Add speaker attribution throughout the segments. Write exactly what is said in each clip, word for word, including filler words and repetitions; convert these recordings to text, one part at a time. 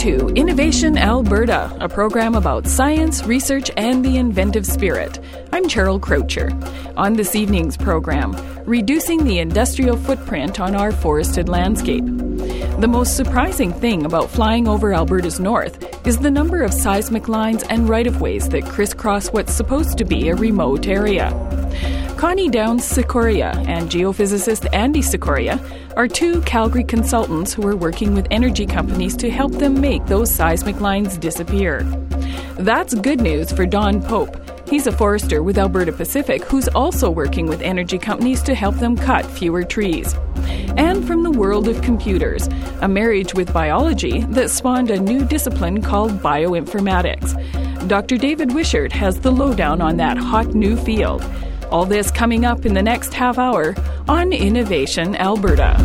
Speaker 1: to Innovation Alberta, a program about science, research, and the inventive spirit. I'm Cheryl Croucher. On this evening's program, reducing the industrial footprint on our forested landscape. The most surprising thing about flying over Alberta's north is the number of seismic lines and right-of-ways that crisscross what's supposed to be a remote area. Connie Downs-Cicoria and geophysicist Andy Cicoria are two Calgary consultants who are working with energy companies to help them make those seismic lines disappear. That's good news for Don Pope. He's a forester with Alberta Pacific who's also working with energy companies to help them cut fewer trees. And from the world of computers, a marriage with biology that spawned a new discipline called bioinformatics. Doctor David Wishart has the lowdown on that hot new field. All this coming up in the next half hour on Innovation Alberta.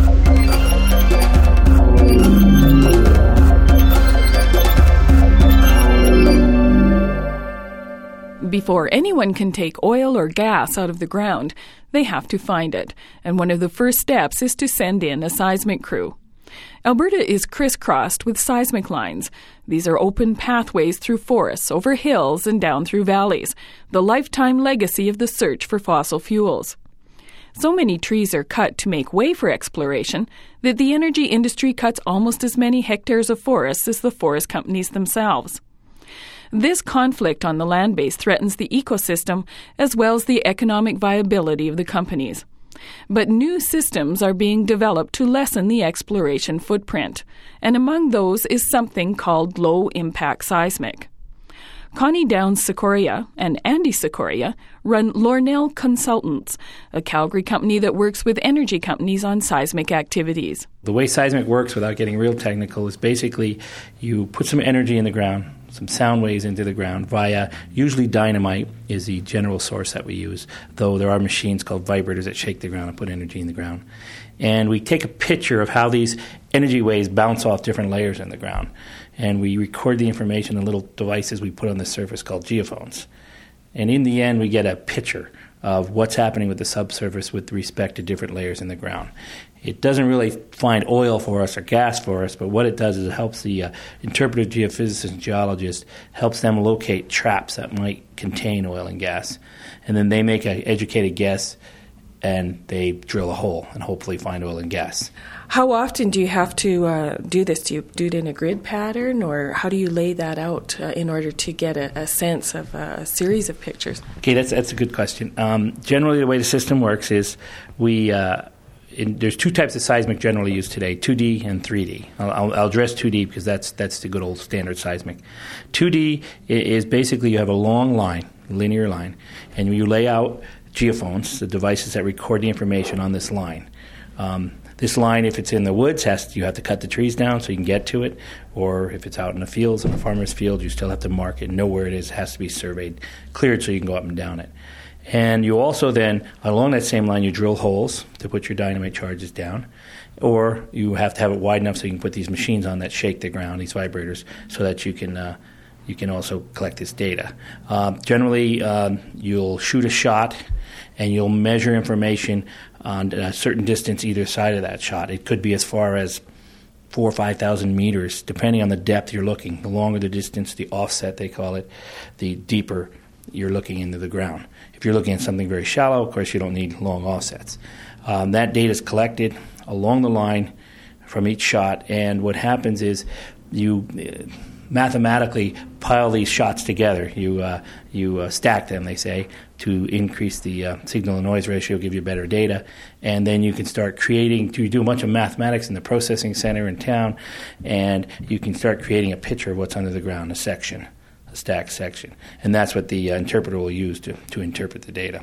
Speaker 1: Before anyone can take oil or gas out of the ground, they have to find it, and one of the first steps is to send in a seismic crew. Alberta is crisscrossed with seismic lines. These are open pathways through forests, over hills, and down through valleys, the lifetime legacy of the search for fossil fuels. So many trees are cut to make way for exploration that the energy industry cuts almost as many hectares of forests as the forest companies themselves. This conflict on the land base threatens the ecosystem as well as the economic viability of the companies. But new systems are being developed to lessen the exploration footprint, and among those is something called low-impact seismic. Connie Downs-Cicoria and Andy Cicoria run Lornell Consultants, a Calgary company that works with energy companies on seismic activities.
Speaker 2: The way seismic works, without getting real technical, is basically you put some energy in the ground, some sound waves into the ground via, usually dynamite is the general source that we use, though there are machines called vibrators that shake the ground and put energy in the ground. And we take a picture of how these energy waves bounce off different layers in the ground. And we record the information in little devices we put on the surface called geophones. And in the end, we get a picture of what's happening with the subsurface with respect to different layers in the ground. It doesn't really find oil for us or gas for us, but what it does is it helps the uh, interpretive geophysicist and geologist, helps them locate traps that might contain oil and gas. And then they make an educated guess, and they drill a hole and hopefully find oil and gas.
Speaker 1: How often do you have to uh, do this? Do you do it in a grid pattern, or how do you lay that out uh, in order to get a, a sense of uh, a series of pictures?
Speaker 2: Okay, that's that's a good question. Um, generally, the way the system works is we uh, in, there's two types of seismic generally used today: two D and three D. I'll, I'll, I'll address two D because that's that's the good old standard seismic. two D is basically you have a long line, linear line, and you lay out geophones, the devices that record the information on this line. Um, This line, if it's in the woods, has you have to cut the trees down so you can get to it. Or if it's out in the fields, in a farmer's field, you still have to mark it and know where it is. It has to be surveyed, cleared so you can go up and down it. And you also then, along that same line, you drill holes to put your dynamite charges down. Or you have to have it wide enough so you can put these machines on that shake the ground, these vibrators, so that you can uh, you can also collect this data. Uh, generally, um, you'll shoot a shot and you'll measure information on a certain distance either side of that shot. It could be as far as four or five thousand meters, depending on the depth you're looking. The longer the distance, the offset they call it, the deeper you're looking into the ground. If you're looking at something very shallow, of course, you don't need long offsets. Um, that data is collected along the line from each shot, and what happens is you Uh, mathematically pile these shots together. You uh, you uh, stack them, they say, to increase the uh, signal-to-noise ratio, give you better data, and then you can start creating, you do a bunch of mathematics in the processing center in town, and you can start creating a picture of what's under the ground, a section, a stacked section. And that's what the uh, interpreter will use to, to interpret the data.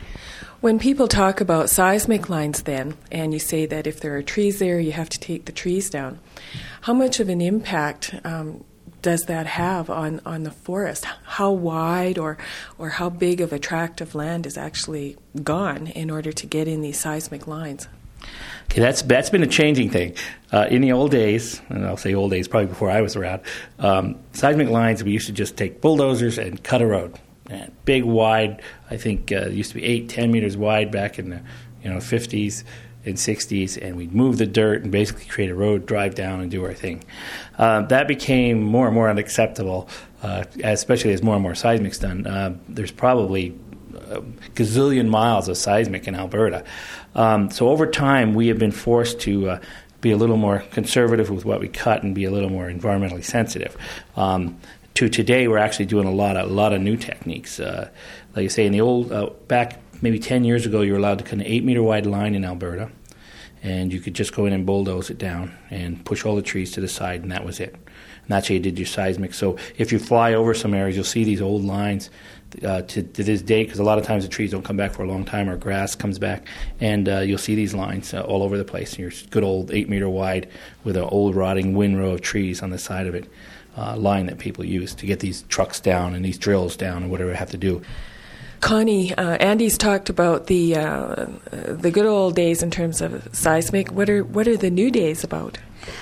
Speaker 1: When people talk about seismic lines then, and you say that if there are trees there, you have to take the trees down, how much of an impact um, does that have on, on the forest? How wide or or how big of a tract of land is actually gone in order to get in these seismic lines?
Speaker 2: Okay, that's that's been a changing thing. Uh, in the old days, and I'll say old days, probably before I was around, um, seismic lines, we used to just take bulldozers and cut a road. And big, wide, I think uh, it used to be eight, ten meters wide back in the you know fifties. and sixties, and we'd move the dirt and basically create a road, drive down, and do our thing. Uh, that became more and more unacceptable, uh, especially as more and more seismic's done. Uh, there's probably a gazillion miles of seismic in Alberta. Um, so over time, we have been forced to uh, be a little more conservative with what we cut and be a little more environmentally sensitive. Um, to today, we're actually doing a lot of, a lot of new techniques. Uh, like you say, in the old, uh, back maybe ten years ago, you were allowed to cut an eight meter wide line in Alberta, and you could just go in and bulldoze it down and push all the trees to the side, and that was it. And that's how you did your seismic. So if you fly over some areas, you'll see these old lines uh, to, to this day, because a lot of times the trees don't come back for a long time, or grass comes back, and uh, you'll see these lines uh, all over the place. And your good old eight meter wide with an old rotting windrow of trees on the side of it, uh, line that people use to get these trucks down and these drills down and whatever they have to do.
Speaker 1: Connie, uh, Andy's talked about the uh, the good old days in terms of seismic. What are what are the new days about?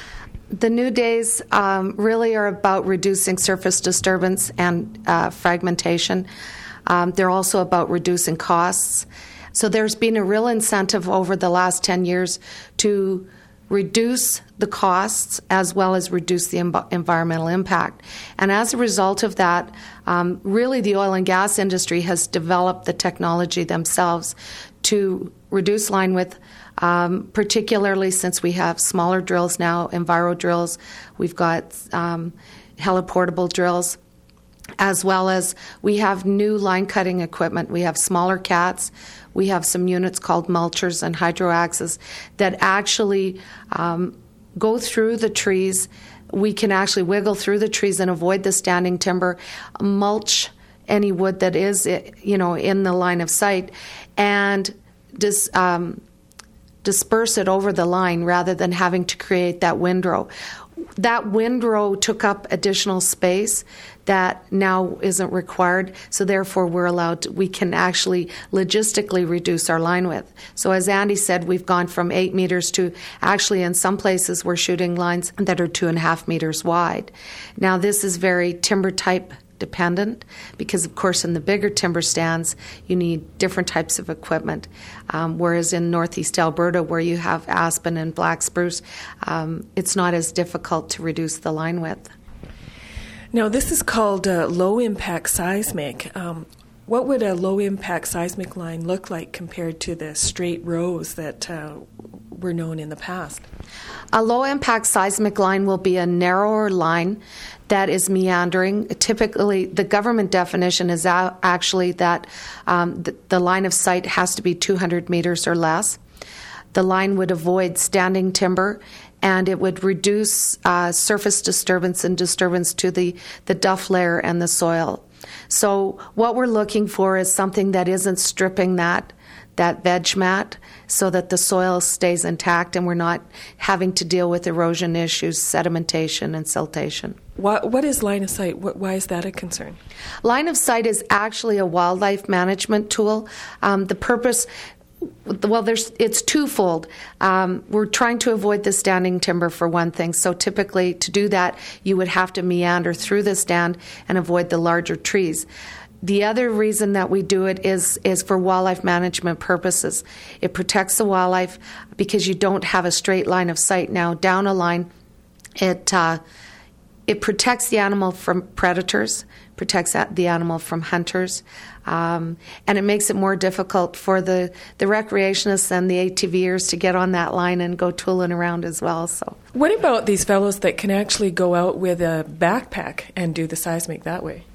Speaker 3: The new days um, really are about reducing surface disturbance and uh, fragmentation. Um, they're also about reducing costs. So there's been a real incentive over the last ten years to reduce the costs as well as reduce the em- environmental impact. And as a result of that, um, really the oil and gas industry has developed the technology themselves to reduce line width, um, particularly since we have smaller drills now, enviro drills. We've got um, heliportable drills, as well as we have new line cutting equipment. We have smaller cats. We have some units called mulchers and hydroaxes that actually um, go through the trees. We can actually wiggle through the trees and avoid the standing timber, mulch any wood that is, you know, in the line of sight, and dis, um, disperse it over the line rather than having to create that windrow. That windrow took up additional space that now isn't required, so therefore we're allowed to, we can actually logistically reduce our line width. So as Andy said, we've gone from eight meters to actually in some places we're shooting lines that are two and a half meters wide. Now this is very timber type dependent, because of course in the bigger timber stands you need different types of equipment, um, whereas in northeast Alberta where you have aspen and black spruce, um, it's not as difficult to reduce the line width.
Speaker 1: Now this is called uh, low impact seismic. Um, what would a low impact seismic line look like compared to the straight rows that uh, were known in the past?
Speaker 3: A low impact seismic line will be a narrower line that is meandering. Typically, the government definition is actually that um, the, the line of sight has to be two hundred meters or less. The line would avoid standing timber, and it would reduce uh, surface disturbance and disturbance to the, the duff layer and the soil. So what we're looking for is something that isn't stripping that that veg mat so that the soil stays intact and we're not having to deal with erosion issues, sedimentation, and siltation.
Speaker 1: What, what is line of sight? What, why is that a concern?
Speaker 3: Line of sight is actually a wildlife management tool. Um, the purpose... Well, there's it's twofold. Um, we're trying to avoid the standing timber for one thing. So typically to do that, you would have to meander through the stand and avoid the larger trees. The other reason that we do it is is for wildlife management purposes. It protects the wildlife because you don't have a straight line of sight now down a line. It uh, it protects the animal from predators, protects the animal from hunters, um, and it makes it more difficult for the, the recreationists and the ATVers to get on that line and go tooling around as well. So,
Speaker 1: what about these fellows that can actually go out with a backpack and do the seismic that way?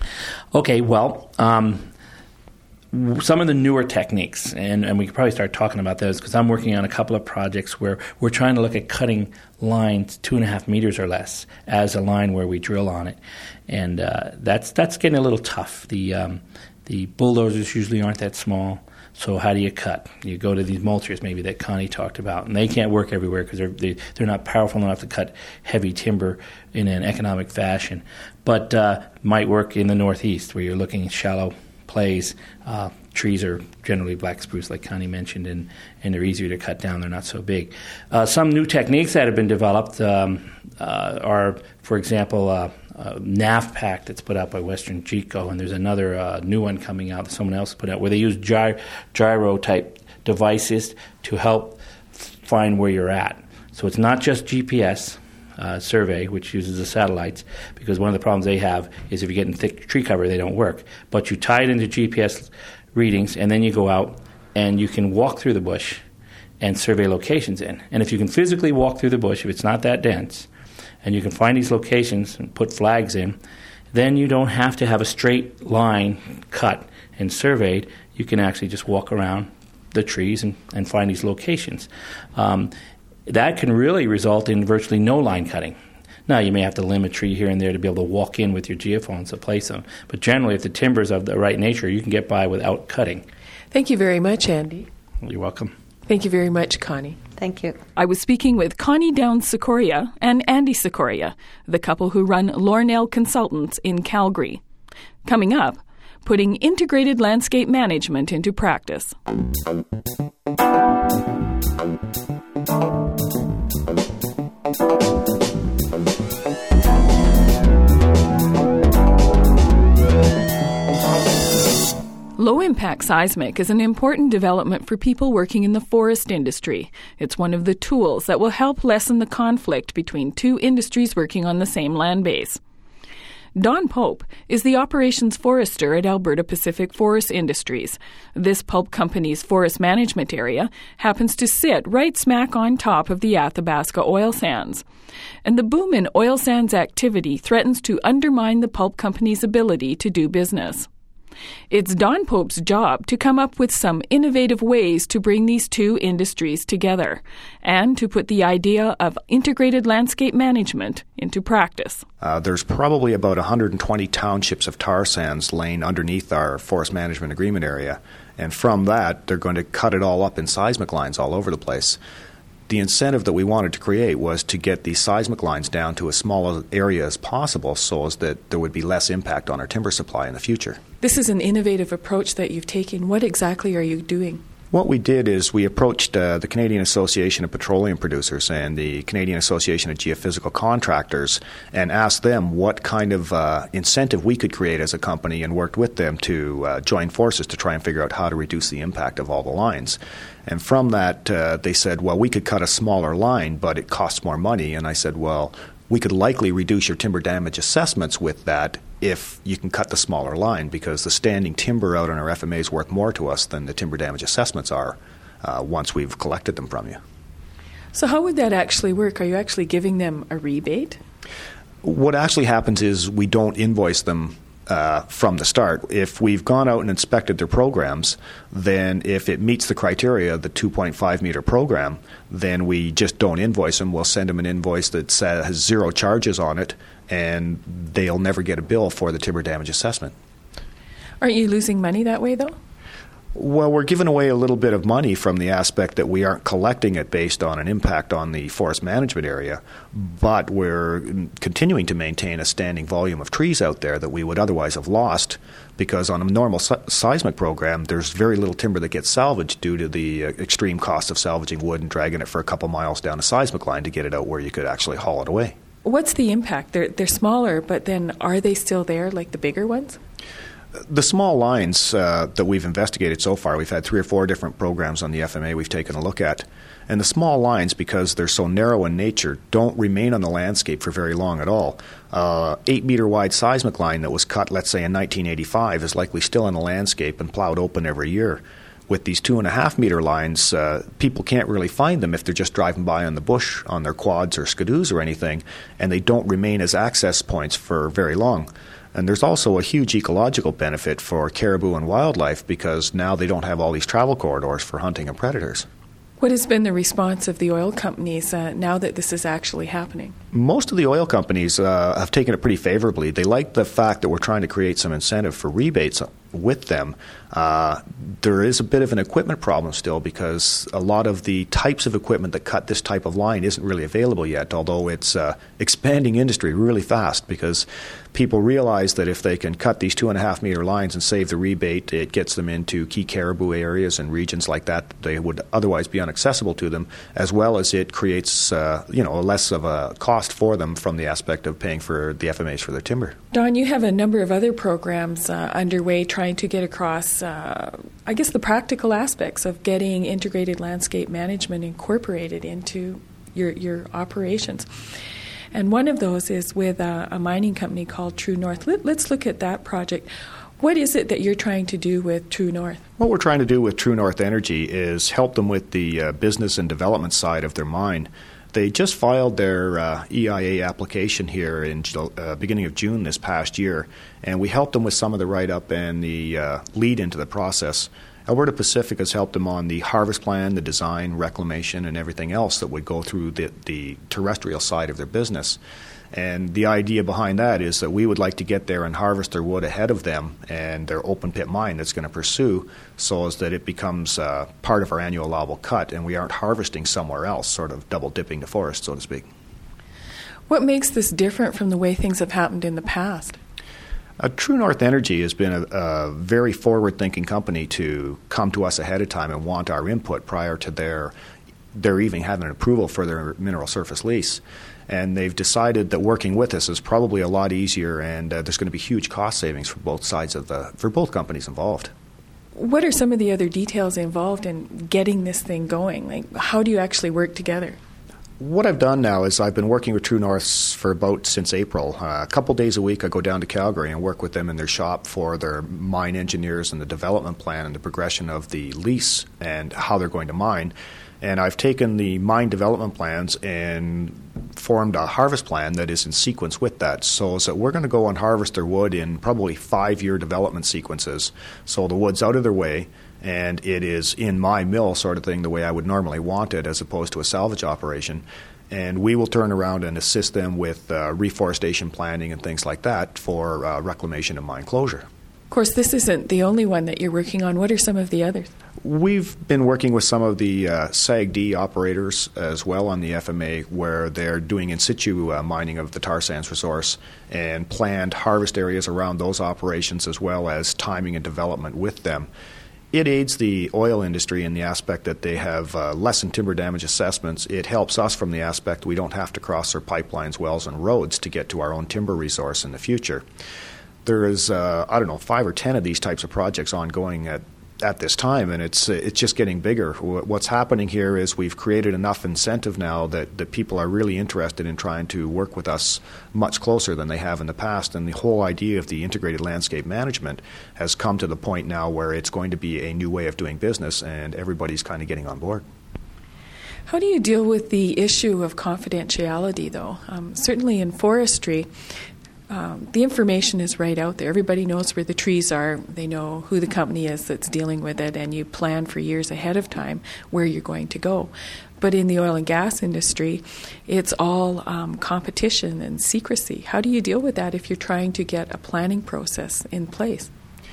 Speaker 2: Okay, well, um, some of the newer techniques, and, and we could probably start talking about those because I'm working on a couple of projects where we're trying to look at cutting lines two and a half meters or less as a line where we drill on it, and uh, that's that's getting a little tough. The um, the bulldozers usually aren't that small, so how do you cut? You go to these mulchers maybe that Connie talked about, and they can't work everywhere because they're they, they're not powerful enough to cut heavy timber in an economic fashion, but uh, might work in the northeast where you're looking at shallow plays. Uh, trees are generally black spruce, like Connie mentioned, and, and they're easier to cut down. They're not so big. Uh, some new techniques that have been developed um, uh, are, for example, uh, uh, N A F pack that's put out by Western Geco, and there's another uh, new one coming out that someone else put out where they use gy- gyro-type devices to help find where you're at. So it's not just G P S uh, survey, which uses the satellites, because one of the problems they have is if you get in thick tree cover, they don't work. But you tie it into G P S readings, and then you go out and you can walk through the bush and survey locations in. And if you can physically walk through the bush, if it's not that dense, and you can find these locations and put flags in, then you don't have to have a straight line cut and surveyed. You can actually just walk around the trees and, and find these locations. Um, that can really result in virtually no line cutting. Now, you may have to limb a tree here and there to be able to walk in with your geophones to place them. But generally, if the timber is of the right nature, you can get by without cutting.
Speaker 4: Thank you very much, Andy.
Speaker 2: You're welcome.
Speaker 4: Thank you very much, Connie.
Speaker 3: Thank you.
Speaker 1: I was speaking with Connie Downs-Sikoria and Andy Sikoria, the couple who run Lornell Consultants in Calgary. Coming up, putting integrated landscape management into practice. Low-impact seismic is an important development for people working in the forest industry. It's one of the tools that will help lessen the conflict between two industries working on the same land base. Don Pope is the operations forester at Alberta Pacific Forest Industries. This pulp company's forest management area happens to sit right smack on top of the Athabasca oil sands. And the boom in oil sands activity threatens to undermine the pulp company's ability to do business. It's Don Pope's job to come up with some innovative ways to bring these two industries together and to put the idea of integrated landscape management into practice.
Speaker 5: Uh, there's probably about one hundred twenty townships of tar sands laying underneath our forest management agreement area, and from that, they're going to cut it all up in seismic lines all over the place. The incentive that we wanted to create was to get these seismic lines down to as small an area as possible so as that there would be less impact on our timber supply in the future.
Speaker 4: This is an innovative approach that you've taken. What exactly are you doing?
Speaker 5: What we did is we approached uh, the Canadian Association of Petroleum Producers and the Canadian Association of Geophysical Contractors and asked them what kind of uh, incentive we could create as a company, and worked with them to uh, join forces to try and figure out how to reduce the impact of all the lines. And from that, uh, they said, well, we could cut a smaller line, but it costs more money. And I said, well, we could likely reduce your timber damage assessments with that if you can cut the smaller line, because the standing timber out on our F M A is worth more to us than the timber damage assessments are uh, once we've collected them from you.
Speaker 4: So how would that actually work? Are you actually giving them a rebate?
Speaker 5: What actually happens is we don't invoice them Uh, from the start. If we've gone out and inspected their programs, then if it meets the criteria, the two point five meter program, then we just don't invoice them. We'll send them an invoice that says, has zero charges on it, and they'll never get a bill for the timber damage assessment.
Speaker 4: Aren't you losing money that way, though?
Speaker 5: Well, we're giving away a little bit of money from the aspect that we aren't collecting it based on an impact on the forest management area, but we're continuing to maintain a standing volume of trees out there that we would otherwise have lost, because on a normal se- seismic program, there's very little timber that gets salvaged due to the uh, extreme cost of salvaging wood and dragging it for a couple miles down a seismic line to get it out where you could actually haul it away.
Speaker 4: What's the impact? They're, they're smaller, but then are they still there, like the bigger ones?
Speaker 5: The small lines uh, that we've investigated so far, we've had three or four different programs on the F M A we've taken a look at. And the small lines, because they're so narrow in nature, don't remain on the landscape for very long at all. Uh, eight meter wide seismic line that was cut, let's say, in nineteen eighty-five is likely still in the landscape and plowed open every year. With these two and a half meter lines, uh, people can't really find them if they're just driving by on the bush on their quads or skidoos or anything, and they don't remain as access points for very long. And there's also a huge ecological benefit for caribou and wildlife, because now they don't have all these travel corridors for hunting and predators.
Speaker 4: What has been the response of the oil companies uh, now that this is actually happening?
Speaker 5: Most of the oil companies uh, have taken it pretty favorably. They like the fact that we're trying to create some incentive for rebates with them. Uh, there is a bit of an equipment problem still, because a lot of the types of equipment that cut this type of line isn't really available yet, although it's uh, expanding industry really fast, because people realize that if they can cut these two and a half meter lines and save the rebate, it gets them into key caribou areas and regions like that that they would otherwise be inaccessible to them, as well as it creates uh, you know, less of a cost for them from the aspect of paying for the F M As for their timber.
Speaker 4: Don, you have a number of other programs uh, underway trying trying to get across, uh, I guess, the practical aspects of getting integrated landscape management incorporated into your, your operations. And one of those is with a, a mining company called True North. Let, let's look at that project. What is it that you're trying to do with True North?
Speaker 5: What we're trying to do with True North Energy is help them with the uh, business and development side of their mine. They just filed their uh, E I A application here in uh, beginning of June this past year, and we helped them with some of the write-up and the uh, lead into the process. Alberta Pacific has helped them on the harvest plan, the design, reclamation, and everything else that would go through the, the terrestrial side of their business. And the idea behind that is that we would like to get there and harvest their wood ahead of them and their open pit mine that's going to pursue, so as that it becomes uh, part of our annual allowable cut and we aren't harvesting somewhere else, sort of double dipping the forest, so to speak.
Speaker 4: What makes this different from the way things have happened in the past?
Speaker 5: Uh, True North Energy has been a, a very forward-thinking company to come to us ahead of time and want our input prior to their, their even having an approval for their mineral surface lease. And they've decided that working with us is probably a lot easier, and uh, there's going to be huge cost savings for both sides of the for both companies involved.
Speaker 4: What are some of the other details involved in getting this thing going? Like, how do you actually work together?
Speaker 5: What I've done now is I've been working with True North for about since April. Uh, a couple days a week I go down to Calgary and work with them in their shop for their mine engineers and the development plan and the progression of the lease and how they're going to mine. And I've taken the mine development plans and formed a harvest plan that is in sequence with that. So, so we're going to go and harvest their wood in probably five-year development sequences. So the wood's out of their way, and it is in my mill sort of thing the way I would normally want it, as opposed to a salvage operation. And we will turn around and assist them with uh, reforestation planning and things like that for uh, reclamation and mine closure.
Speaker 4: Of course, this isn't the only one that you're working on. What are some of the others?
Speaker 5: We've been working with some of the uh, S A G D operators as well on the F M A, where they're doing in situ uh, mining of the tar sands resource and planned harvest areas around those operations, as well as timing and development with them. It aids the oil industry in the aspect that they have uh, less than timber damage assessments. It helps us from the aspect we don't have to cross our pipelines, wells, and roads to get to our own timber resource in the future. There is, uh, I don't know, five or ten of these types of projects ongoing at at this time, and it's it's just getting bigger. What's happening here is we've created enough incentive now that, that people are really interested in trying to work with us much closer than they have in the past, and the whole idea of the integrated landscape management has come to the point now where it's going to be a new way of doing business, and everybody's kind of getting on board.
Speaker 4: How do you deal with the issue of confidentiality, though? Um, certainly in forestry, Um, the information is right out there. Everybody knows where the trees are. They know who the company is that's dealing with it, and you plan for years ahead of time where you're going to go. But in the oil and gas industry, it's all um, competition and secrecy. How do you deal with that if you're trying to get a planning process in place?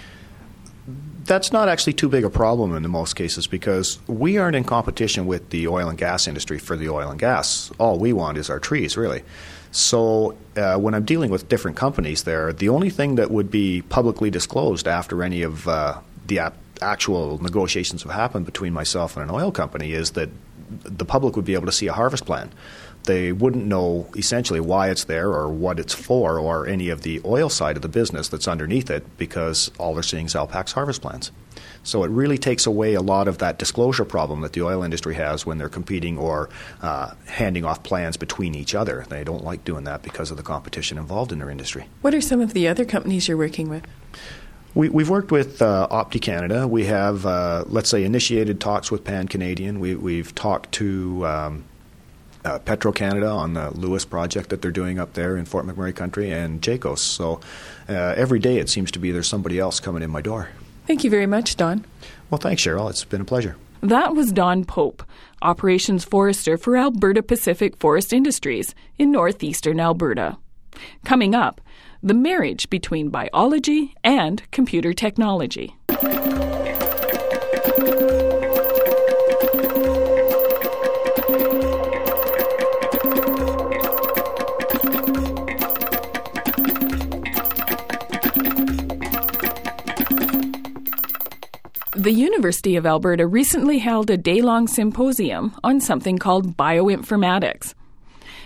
Speaker 5: That's not actually too big a problem in most cases, because we aren't in competition with the oil and gas industry for the oil and gas. All we want is our trees, really. So uh, when I'm dealing with different companies there, the only thing that would be publicly disclosed after any of uh, the ap- actual negotiations have happened between myself and an oil company is that the public would be able to see a harvest plan. They wouldn't know essentially why it's there or what it's for or any of the oil side of the business that's underneath it, because all they're seeing is Alpac's harvest plans. So it really takes away a lot of that disclosure problem that the oil industry has when they're competing or uh, handing off plans between each other. They don't like doing that because of the competition involved in their industry.
Speaker 4: What are some of the other companies you're working with?
Speaker 5: We, we've worked with uh, Opti Canada. We have, uh, let's say, initiated talks with Pan Canadian. We, we've talked to um, uh, Petro-Canada on the Lewis project that they're doing up there in Fort McMurray country, and Jacos. So uh, every day it seems to be there's somebody else coming in my door.
Speaker 4: Thank you very much, Don.
Speaker 5: Well, thanks, Cheryl. It's been a pleasure.
Speaker 1: That was Don Pope, Operations Forester for Alberta Pacific Forest Industries in northeastern Alberta. Coming up, the marriage between biology and computer technology. The University of Alberta recently held a day-long symposium on something called bioinformatics.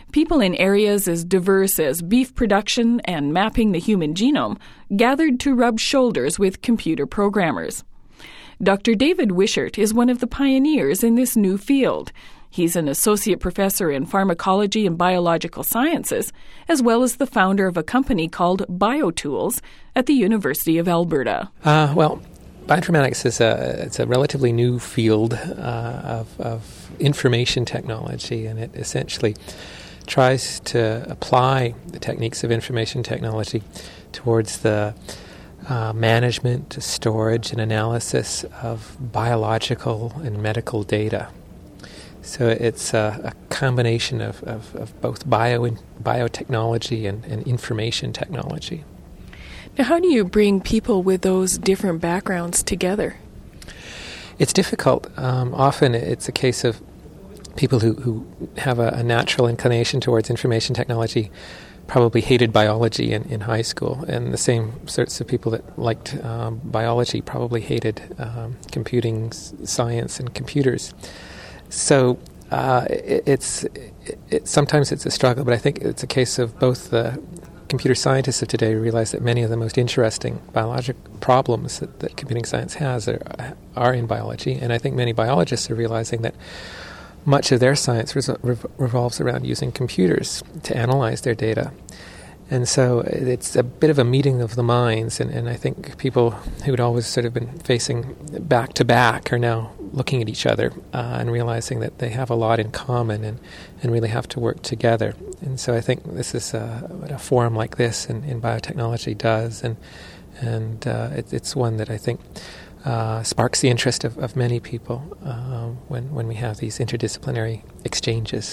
Speaker 1: people in areas as diverse as beef production and mapping the human genome gathered to rub shoulders with computer programmers. Doctor David Wishart is one of the pioneers in this new field. He's an associate professor in pharmacology and biological sciences, as well as the founder of a company called BioTools at the University of Alberta.
Speaker 6: Uh, well, bioinformatics is a it's a relatively new field uh, of, of information technology, and it essentially tries to apply the techniques of information technology towards the uh, management, storage, and analysis of biological and medical data. So it's a, a combination of, of, of both bio and biotechnology and, and information technology.
Speaker 4: Now, how do you bring people with those different backgrounds together?
Speaker 6: It's difficult. Um, often it's a case of people who, who have a, a natural inclination towards information technology probably hated biology in, in high school, and the same sorts of people that liked um, biology probably hated um, computing s- science and computers. So uh, it, it's it, it, sometimes it's a struggle, but I think it's a case of both the computer scientists of today realize that many of the most interesting biologic problems that, that computing science has are, are in biology, and I think many biologists are realizing that much of their science re- revolves around using computers to analyze their data. And so it's a bit of a meeting of the minds, and, and I think people who had always sort of been facing back to back are now looking at each other uh, and realizing that they have a lot in common and, and really have to work together. And so I think this is uh, what a forum like this in, in biotechnology does, and and uh, it, it's one that I think uh, sparks the interest of, of many people uh, when, when we have these interdisciplinary exchanges.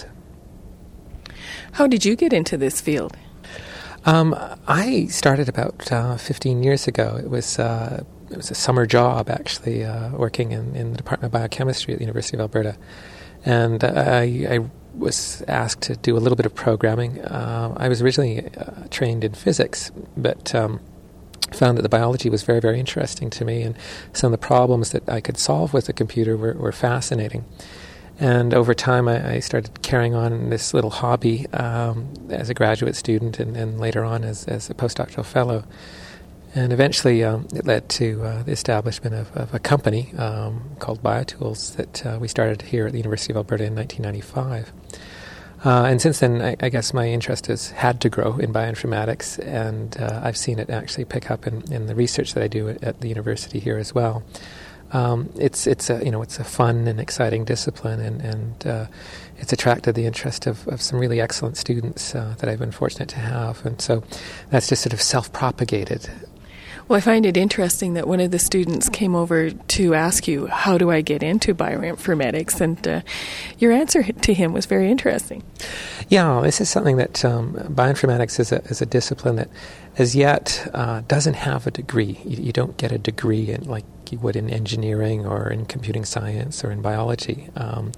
Speaker 4: How did you get into this field?
Speaker 6: Um, I started about uh, fifteen years ago. It was uh, it was a summer job, actually, uh, working in, in the Department of Biochemistry at the University of Alberta. And uh, I, I was asked to do a little bit of programming. Uh, I was originally uh, trained in physics, but um, found that the biology was very, very interesting to me, and some of the problems that I could solve with a computer were, were fascinating. And over time, I, I started carrying on this little hobby um, as a graduate student and, and later on as, as a postdoctoral fellow. And eventually, um, it led to uh, the establishment of, of a company um, called BioTools that uh, we started here at the University of Alberta in nineteen ninety-five. Uh, and since then, I, I guess my interest has had to grow in bioinformatics, and uh, I've seen it actually pick up in, in the research that I do at, at the university here as well. Um, it's it's a you know it's a fun and exciting discipline, and and uh, it's attracted the interest of, of some really excellent students uh, that I've been fortunate to have, and so that's just sort of self-propagated.
Speaker 4: Well, I find it interesting that one of the students came over to ask you, how do I get into bioinformatics? And uh, your answer to him was very interesting.
Speaker 6: Yeah, this is something that um, bioinformatics is a, is a discipline that as yet uh, doesn't have a degree. You, you don't get a degree in, like you would in engineering or in computing science or in biology. Um,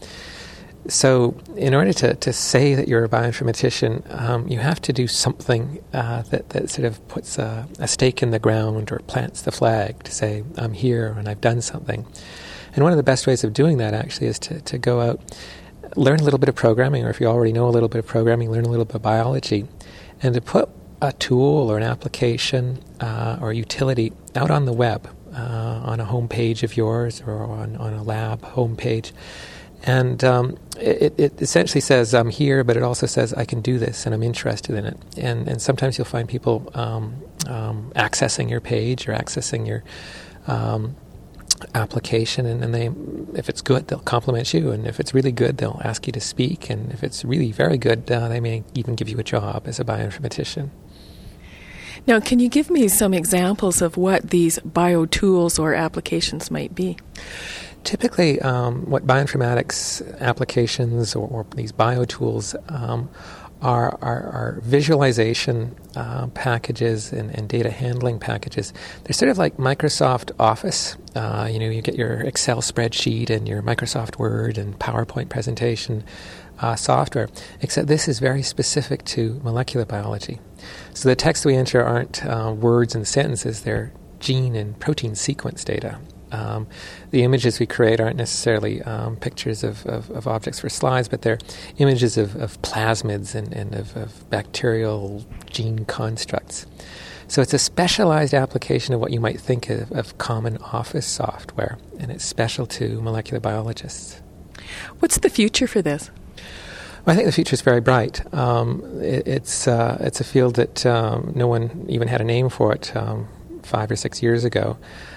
Speaker 6: So in order to, to say that you're a bioinformatician, um, you have to do something uh, that, that sort of puts a, a stake in the ground or plants the flag to say, I'm here and I've done something. And one of the best ways of doing that actually is to, to go out, learn a little bit of programming, or if you already know a little bit of programming, learn a little bit of biology, and to put a tool or an application uh, or utility out on the web, uh, on a home page of yours or on, on a lab homepage. And um, it, it essentially says, I'm here, but it also says, I can do this, and I'm interested in it. And, and sometimes you'll find people um, um, accessing your page or accessing your um, application, and, and they, if it's good, they'll compliment you. And if it's really good, they'll ask you to speak. And if it's really very good, uh, they may even give you a job as a bioinformatician.
Speaker 4: Now, can you give me some examples of what these biotools or applications might be?
Speaker 6: Typically, um, what bioinformatics applications or, or these biotools um, are, are, are visualization uh, packages and, and data handling packages. They're sort of like Microsoft Office. Uh, you know, you get your Excel spreadsheet and your Microsoft Word and PowerPoint presentation uh, software, except this is very specific to molecular biology. So the text we enter aren't uh, words and sentences, they're gene and protein sequence data. Um, the images we create aren't necessarily um, pictures of, of, of objects for slides, but they're images of, of plasmids and, and of, of bacterial gene constructs. So it's a specialized application of what you might think of, of common office software, and it's special to molecular biologists.
Speaker 4: What's the future for this?
Speaker 6: Well, I think the future is very bright. Um, it, it's uh, it's a field that um, no one even had a name for it um, five or six years ago.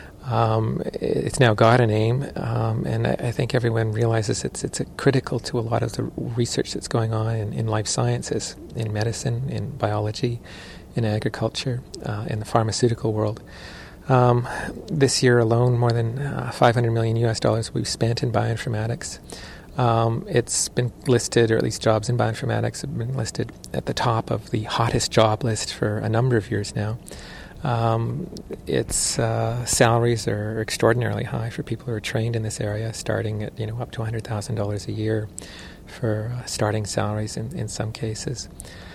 Speaker 6: Um, it's now got a name, um, and I, I think everyone realizes it's it's a critical to a lot of the research that's going on in, in life sciences, in medicine, in biology, in agriculture, uh, in the pharmaceutical world. Um, this year alone, more than uh, five hundred million U S dollars we've spent in bioinformatics. Um, it's been listed, or at least jobs in bioinformatics have been listed at the top of the hottest job list for a number of years now. Um, its uh, salaries are extraordinarily high for people who are trained in this area, starting at you know up to one hundred thousand dollars a year for uh, starting salaries in, in some cases.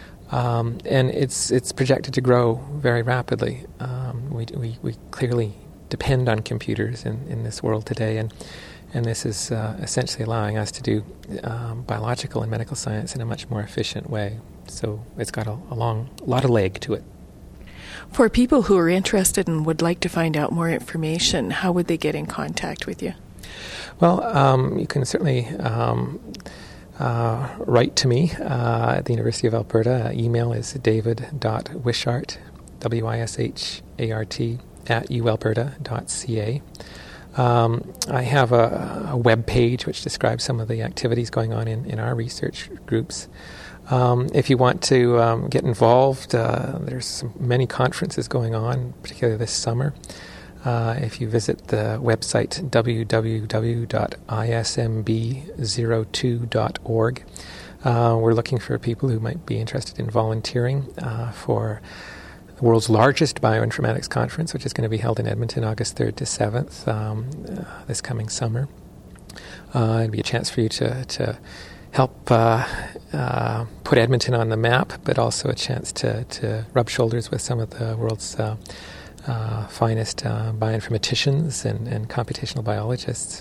Speaker 6: Um, and it's it's projected to grow very rapidly. Um, we, we we clearly depend on computers in, in this world today, and and this is uh, essentially allowing us to do um, biological and medical science in a much more efficient way. So it's got a, a long, a lot of leg to it.
Speaker 4: For people who are interested and would like to find out more information, how would they get in contact with you?
Speaker 6: Well, um, you can certainly um, uh, write to me uh, at the University of Alberta. Uh, email is david dot wishart, W I S H A R T, at u alberta dot c a. Um, I have a, a web page which describes some of the activities going on in, in our research groups. Um, if you want to um, get involved, uh, there's some, many conferences going on, particularly this summer. Uh, if you visit the website w w w dot i s m b zero two dot org, uh, we're looking for people who might be interested in volunteering uh, for the world's largest bioinformatics conference, which is going to be held in Edmonton August third to seventh um, uh, this coming summer. Uh, it'd be a chance for you to, to help uh, uh, put Edmonton on the map, but also a chance to, to rub shoulders with some of the world's uh, uh, finest uh, bioinformaticians and, and computational biologists.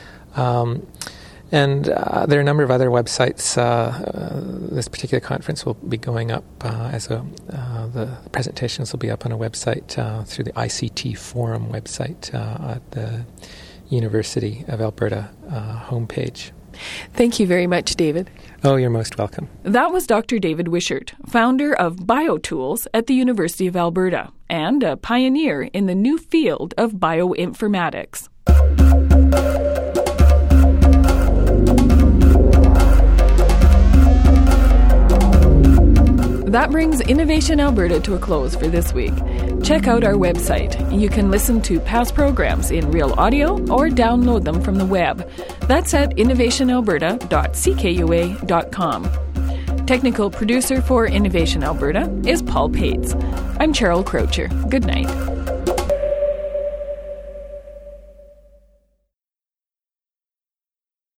Speaker 6: Um, and uh, there are a number of other websites. Uh, uh, this particular conference will be going up uh, as a, uh, the presentations will be up on a website uh, through the I C T Forum website uh, at the University of Alberta uh, homepage.
Speaker 4: Thank you very much, David.
Speaker 6: Oh, you're most welcome.
Speaker 1: That was Doctor David Wishart, founder of BioTools at the University of Alberta and a pioneer in the new field of bioinformatics. That brings Innovation Alberta to a close for this week. Check out our website. You can listen to past programs in real audio or download them from the web. That's at innovation alberta dot c k u a dot com. Technical producer for Innovation Alberta is Paul Pates. I'm Cheryl Crocher. Good night.